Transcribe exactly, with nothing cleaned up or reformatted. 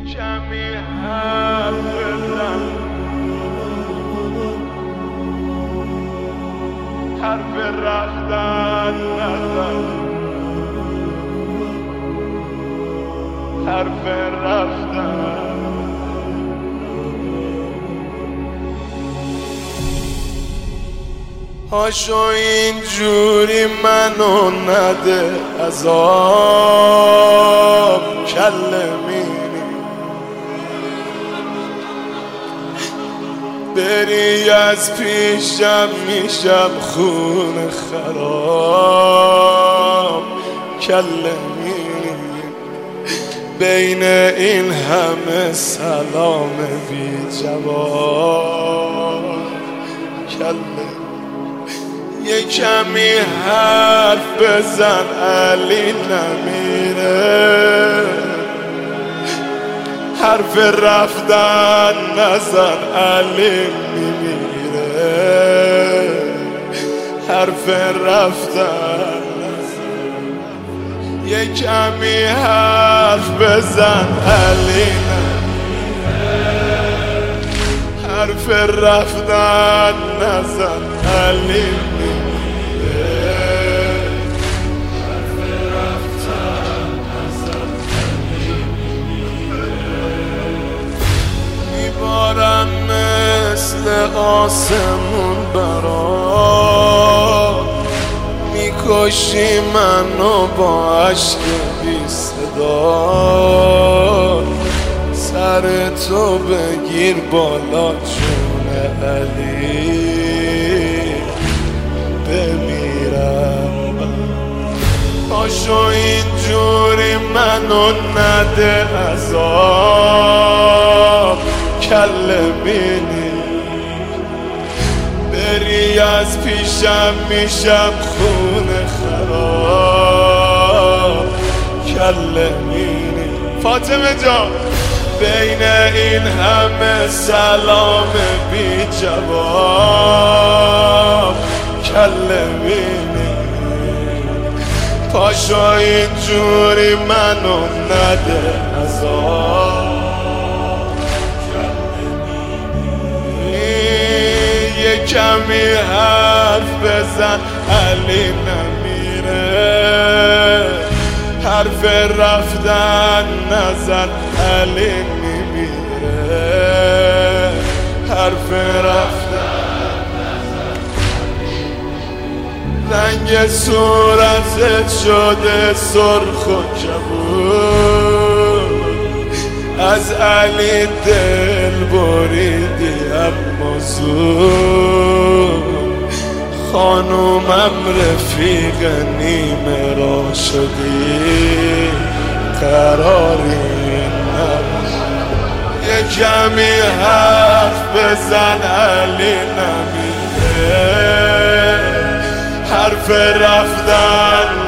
کمی حرف بزن، حرف رفتن نزن، حرف رفتن. هاشو اینجوری منو نده عذاب کلمینی، بری از پیشم میشم خون خراب کلمینی. بین این همه سلام بی جواب کلمینی. یه کمی حرف بزن علی نمیره، حرف رفتن نزن علی میمیره، حرف رفتن نزن. یه کمی حرف بزن علی نمیره، حرف رفتن نزن علی مثل آسمون برات میکشی منو با عشق بی صدا. سر تو بگیر بالا جون علی بمیرم. پاشو اینجوری منو نده عذاب کلمینی، بری از پیشم میشم خون خراب کلمینی. فاطمه جان بین این همه سلام بی جواب کلمینی. پاشو اینجوری منو نده عذاب. کمی حرف بزن علی نمیره، حرف رفتن نزن علی میمیره، حرف رفتن نزن. رنگ صورتت شده سرخ و کبود، از علی دل بریدی اما زود. خانومم رفیق نیمه را شدی قراری نبود. یه کمی حرف بزن علی نمیره، حرف رفتن